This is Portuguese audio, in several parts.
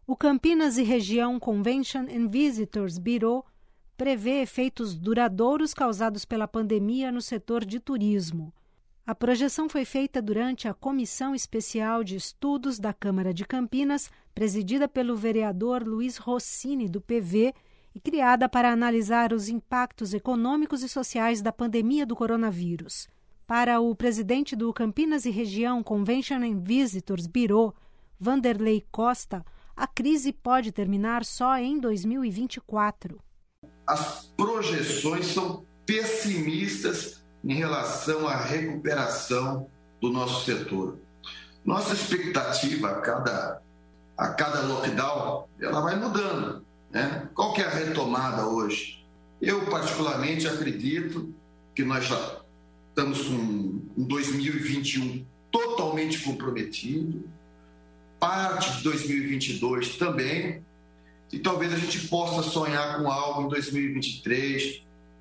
O Campinas e Região Convention and Visitors Bureau prevê efeitos duradouros causados pela pandemia no setor de turismo. A projeção foi feita durante a Comissão Especial de Estudos da Câmara de Campinas, presidida pelo vereador Luiz Rossini, do PV, e criada para analisar os impactos econômicos e sociais da pandemia do coronavírus. Para o presidente do Campinas e Região Convention and Visitors Bureau, Vanderlei Costa, a crise pode terminar só em 2024. As projeções são pessimistas em relação à recuperação do nosso setor. Nossa expectativa a cada lockdown, ela vai mudando, né? Qual que é a retomada hoje? Eu, particularmente, acredito que nós já estamos com um 2021 totalmente comprometido, parte de 2022 também, e talvez a gente possa sonhar com algo em 2023,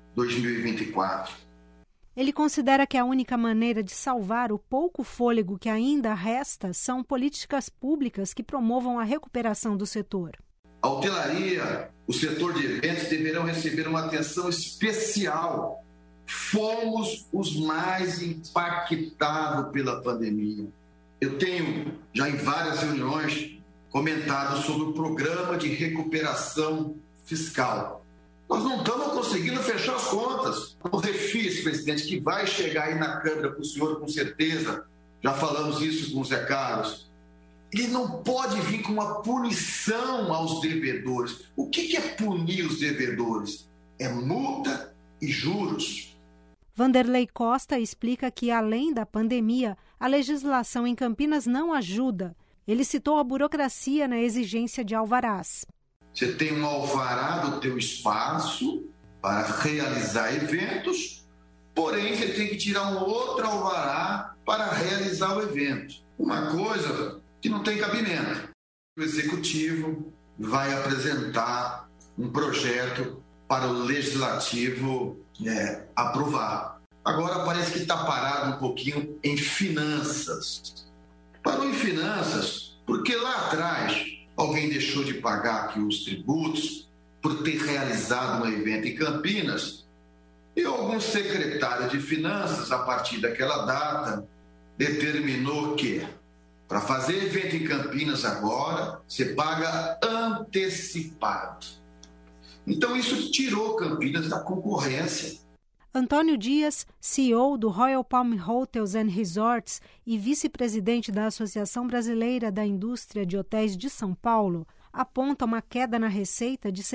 2024. Ele considera que a única maneira de salvar o pouco fôlego que ainda resta são políticas públicas que promovam a recuperação do setor. A hotelaria, o setor de eventos deverão receber uma atenção especial. Fomos os mais impactados pela pandemia. Eu tenho, já em várias reuniões, comentado sobre o programa de recuperação fiscal. Nós não estamos conseguindo fechar as contas. O refis, presidente, que vai chegar aí na Câmara para o senhor, com certeza, já falamos isso com o Zé Carlos, ele não pode vir com uma punição aos devedores. O que é punir os devedores? É multa e juros. Vanderlei Costa explica que, além da pandemia, a legislação em Campinas não ajuda. Ele citou a burocracia na exigência de alvarás. Você tem um alvará do teu espaço para realizar eventos, porém você tem que tirar um outro alvará para realizar o evento. Uma coisa que não tem cabimento. O Executivo vai apresentar um projeto para o Legislativo aprovar. Agora parece que está parado um pouquinho em finanças. Parou em finanças porque lá atrás alguém deixou de pagar aqui os tributos por ter realizado um evento em Campinas e algum secretário de finanças, a partir daquela data, determinou que para fazer evento em Campinas agora, você paga antecipado. Então isso tirou Campinas da concorrência. Antônio Dias, CEO do Royal Palm Hotels and Resorts e vice-presidente da Associação Brasileira da Indústria de Hotéis de São Paulo, aponta uma queda na receita de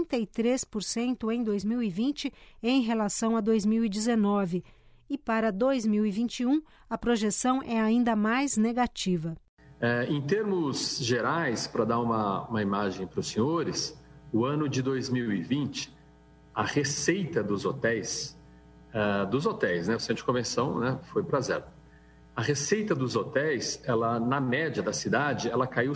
63% em 2020 em relação a 2019. E para 2021, a projeção é ainda mais negativa. Em termos gerais, para dar uma imagem para os senhores, o ano de 2020, a receita dos hotéis, né, o centro de convenção, né, foi para zero. A receita dos hotéis, ela, na média da cidade, ela caiu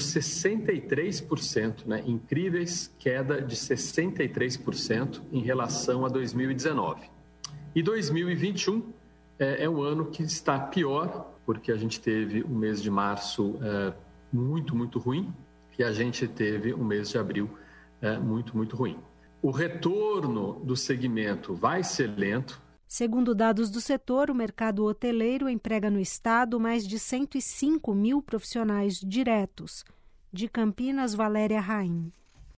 63%, né, incríveis queda de 63% em relação a 2019. E 2021 é um ano que está pior, porque a gente teve um mês de março muito, muito ruim, e a gente teve um mês de abril muito, muito ruim. O retorno do segmento vai ser lento. Segundo dados do setor, o mercado hoteleiro emprega no estado mais de 105 mil profissionais diretos. De Campinas, Valéria Raim.